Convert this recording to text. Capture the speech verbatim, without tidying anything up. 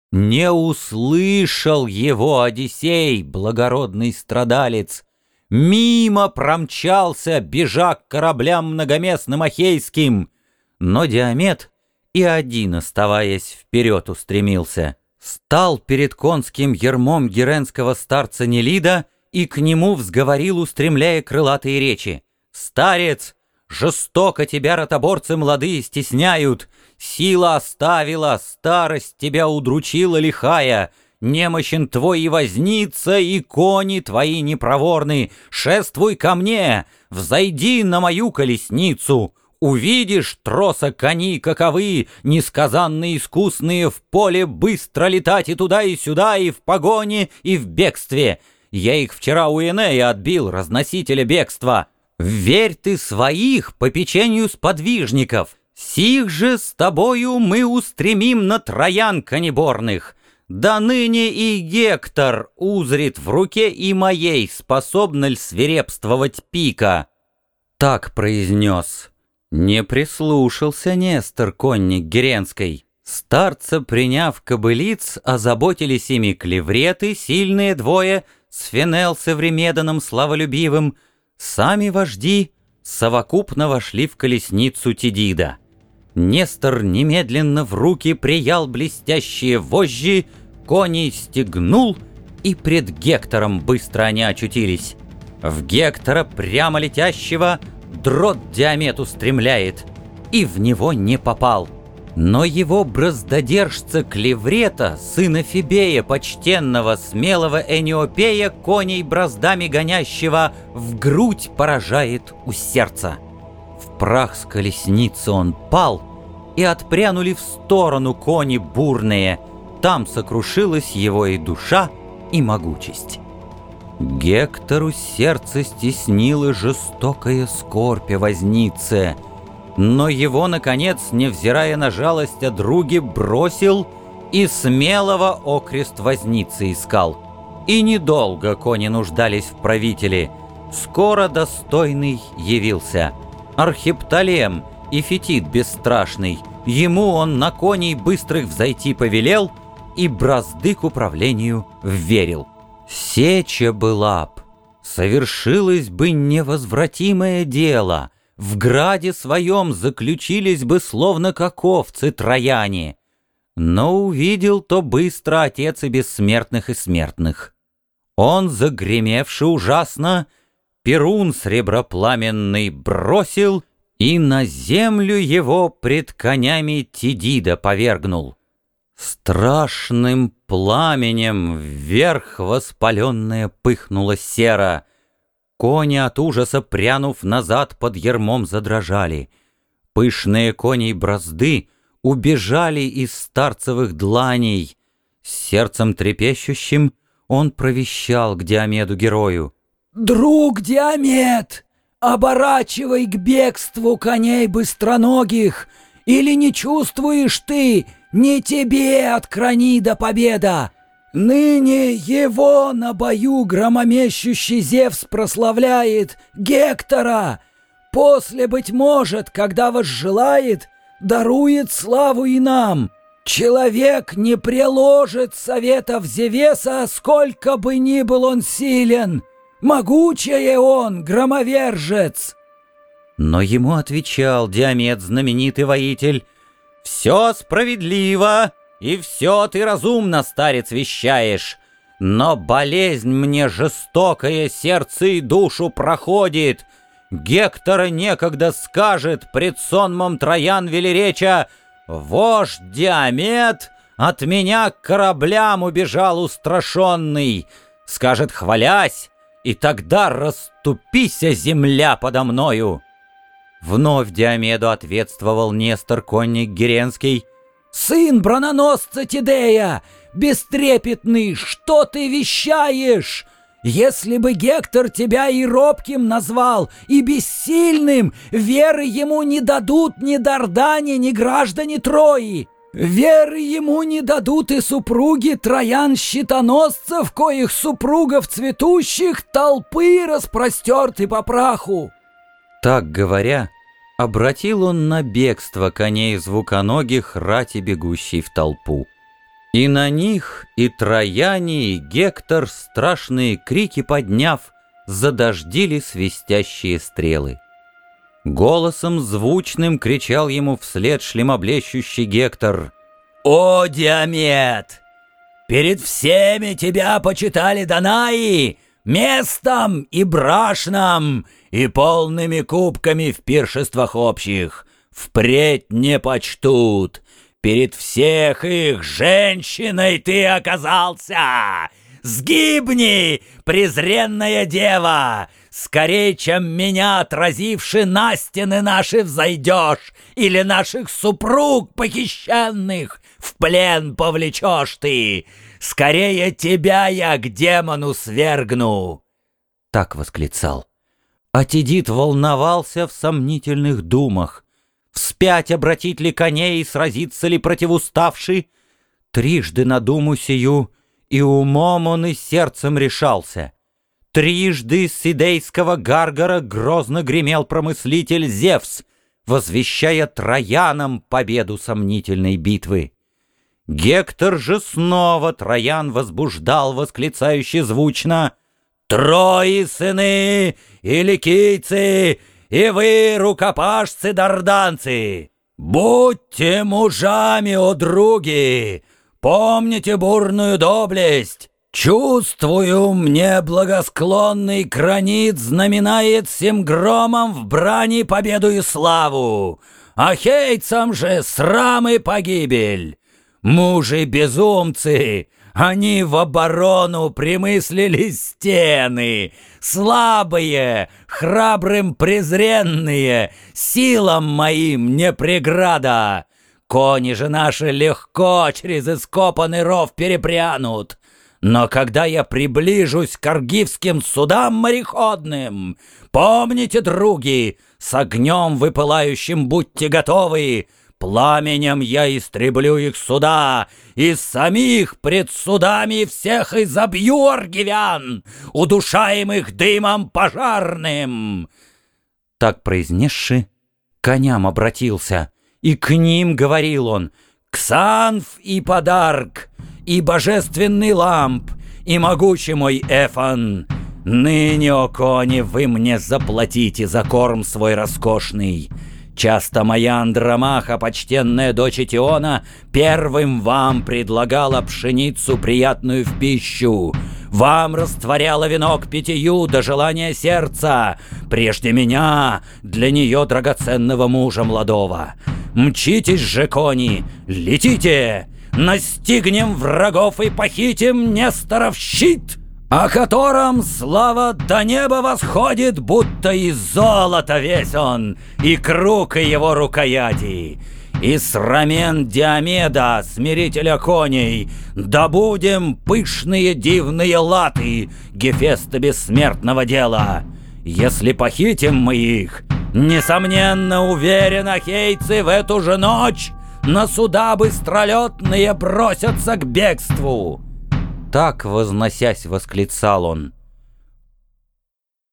Не услышал его Одиссей, благородный страдалец. Мимо промчался, бежа к кораблям многоместным ахейским. Но Диамет и один, оставаясь вперед, устремился. Стал перед конским ярмом геренского старца Нелида и к нему взговорил, устремляя крылатые речи. «Старец, жестоко тебя ротоборцы молодые стесняют, сила оставила, старость тебя удручила лихая, немощен твой и возница, и кони твои непроворны. Шествуй ко мне, взойди на мою колесницу». Увидишь троса кони каковы, несказанно искусные, в поле быстро летать и туда, и сюда, и в погоне, и в бегстве. Я их вчера у Энея отбил, разносителя бегства. Верь ты своих попечению сподвижников. Сих же с тобою мы устремим на троян конеборных. Да ныне и Гектор узрит в руке и моей, способна ль свирепствовать пика. Так произнес. Не прислушался Нестор, конник Геренской. Старца, приняв кобылиц, озаботились ими клевреты, сильные двое, Сфенел с Эвремеданом славолюбивым. Сами вожди совокупно вошли в колесницу Тидида. Нестор немедленно в руки приял блестящие вожжи, коней стегнул, и пред Гектором быстро они очутились. В Гектора прямо летящего дрот Диамет устремляет, и в него не попал. Но его браздодержца Клеврета, сына Фибея, почтенного, смелого Эниопея, коней браздами гонящего, в грудь поражает у сердца. В прах с колесницы он пал, и отпрянули в сторону кони бурные. Там сокрушилась его и душа, и могучесть. Гектору сердце стеснило жестокая скорбь о вознице, но его, наконец, невзирая на жалость о друге, бросил и смелого окрест возницы искал. И недолго кони нуждались в правителе. Скоро достойный явился. Архиптолем, Ифетит бесстрашный, ему он на коней быстрых взойти повелел и бразды к управлению вверил. Сеча была б, совершилось бы невозвратимое дело, в граде своем заключились бы словно как овцы трояне. Но увидел то быстро отец и бессмертных и смертных. Он, загремевши ужасно, перун сребропламенный бросил и на землю его пред конями Тидида повергнул. Страшным пламенем вверх воспаленная пыхнула сера. Кони от ужаса, прянув назад, под ярмом задрожали. Пышные коней бразды убежали из старцевых дланей. С сердцем трепещущим он провещал к Диомеду герою. «Друг Диомед, оборачивай к бегству коней быстроногих, или не чувствуешь ты, не тебе от Кранида победа! Ныне его на бою громомещущий Зевс прославляет, Гектора! После, быть может, когда возжелает, дарует славу и нам! Человек не приложит советов Зевеса, сколько бы ни был он силен! Могучее он, громовержец!» Но ему отвечал Диомед, знаменитый воитель: «Все справедливо, и все ты разумно, старец, вещаешь, но болезнь мне жестокая сердце и душу проходит. Гектора некогда скажет пред сонмом Троян велереча: вождь Диомед от меня к кораблям убежал устрашенный. Скажет, хвалясь, и тогда расступися земля подо мною». Вновь Диомеду ответствовал Нестор, конник Геренский: «Сын брононосца Тидея, бестрепетный, что ты вещаешь? Если бы Гектор тебя и робким назвал, и бессильным, веры ему не дадут ни Дардане, ни граждане Трои. Веры ему не дадут и супруги троян-щитоносцев, коих супругов цветущих толпы распростерты по праху». Так говоря, обратил он на бегство коней звуконогих, рати бегущей в толпу. И на них и Трояне, и Гектор, страшные крики подняв, задождили свистящие стрелы. Голосом звучным кричал ему вслед шлемоблещущий Гектор: «О, Диамет! Перед всеми тебя почитали Данаи местом и брашном, и полными кубками в пиршествах общих. Впредь не почтут. Перед всех их женщиной ты оказался! Сгибни, презренная дева! Скорей, чем меня, отразивши на стены наши, взойдешь, или наших супруг похищенных в плен повлечешь ты! Скорее тебя я к демону свергну!» Так восклицал. А Тидит волновался в сомнительных думах. Вспять обратить ли коней и сразиться ли противуставший? Трижды на думу сию и умом он, и сердцем решался. Трижды с Идейского Гаргара грозно гремел промыслитель Зевс, возвещая Троянам победу сомнительной битвы. Гектор же снова Троян возбуждал, восклицающе звучно: «Трои сыны и ликийцы, и вы, рукопашцы-дарданцы, будьте мужами, о други! Помните бурную доблесть! Чувствую, мне благосклонный Кранит знаменает сим громом в брани победу и славу, ахейцам же срам и погибель! Мужи-безумцы! Они в оборону примыслили стены, слабые, храбрым презренные, силам моим не преграда. Кони же наши легко через ископанный ров перепрянут. Но когда я приближусь к аргивским судам мореходным, помните, други, с огнем выпылающим будьте готовы. Пламенем я истреблю их суда, и самих пред судами всех изобью аргивян, удушаемых дымом пожарным!» Так произнесши, к коням обратился, и к ним говорил он: «Ксанф и Подарк, и божественный Ламп, и могучий мой Эфан, ныне, о кони, вы мне заплатите за корм свой роскошный. Часто моя Андромаха, почтенная дочь Этиона, первым вам предлагала пшеницу приятную в пищу, вам растворяла венок питью до желания сердца, прежде меня, для нее драгоценного мужа молодого. Мчитесь же, кони, летите, настигнем врагов и похитим Несторов щит, о котором слава до неба восходит, будто из золота весь он, и круг и его рукояти. И с рамен Диомеда, смирителя коней, добудем пышные дивные латы Гефеста бессмертного дела. Если похитим мы их, несомненно, уверен, ахейцы в эту же ночь на суда быстролетные бросятся к бегству». Так, возносясь, восклицал он.